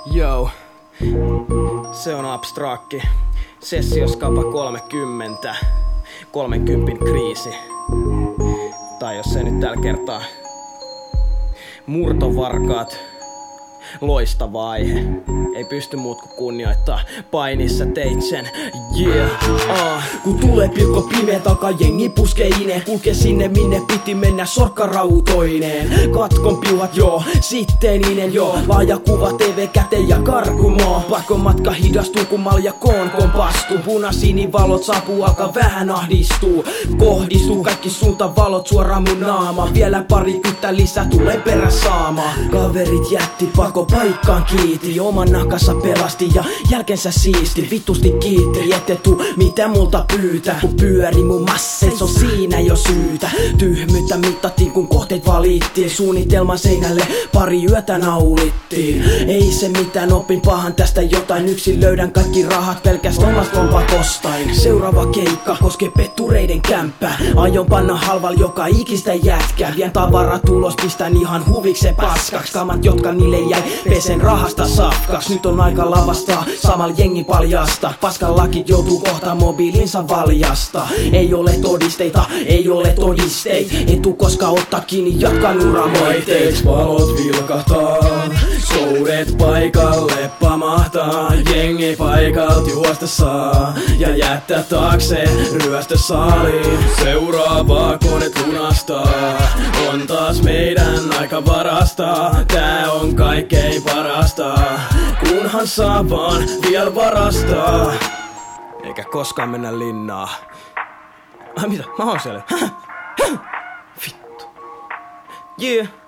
Yo, se on abstrakki. Sessioskapa 30. 30 kriisi. Tai jos se nyt tällä kertaa. Murtovarkaat. Loistava aihe. Ei pysty muut kuin kunnioittaa. Painissa teit sen, Kun tulee pilkko pimeä takaa, jengi puskee ineen. Kulke sinne minne piti mennä sorkkarautoineen. Katkon piuhat joo, sitten inen joo. Laaja kuva TV käteen ja karkumoo. Pakon matka hidastuu kun malja koon kompastuu. Punasinivalot saapuu alkaa vähän ahdistuu. Kohdistuu kaikki suunta valot suoraan mun naama. Vielä pari kyttä lisää tulee perä saama. Kaverit jätti pako paikkaan kiiti. Oman nahkassa pelasti ja jälkensä siisti. Vittusti kiitti, ette tuu mitä multa pyytää. Kun pyöri mun masseet, on siinä jo syytä. Tyhmyyttä mittattiin kun kohteet valittiin. Suunnitelman seinälle pari yötä naulittiin. Ei se mitään, opin pahan tästä jotain. Yksin löydän kaikki rahat pelkästään omasta lompakostain. Seuraava keikka koskee pettureiden kämppää. Aion panna halval joka ikistä jätkää. Vien tavarat ulos, pistän ihan huvikseen paskaks. Kamat jotka niille jäi, pesen rahasta safkaks. Nyt on aika lavastaa, samal jengi paljasta. Paskan lakit joutuu kohta mobiilinsa valjasta. Ei ole todisteita, ei ole todisteit. En tuu koska ottaa kiinni, jatkan uramoitteet. Valot vilkahtaa, soudet paikalle pamahtaa. Jengi paikalt juosta saa ja jättää taakse ryöstösaaliin. Seuraavaa koneet lunastaa, on taas meidän aika varastaa. Tää on kaikkein parasta, kunhan saa vaan vielä varastaa. Eikä koskaan mennä linnaa. Ai mitä? Mä oon siellä. Vittu. Yeah.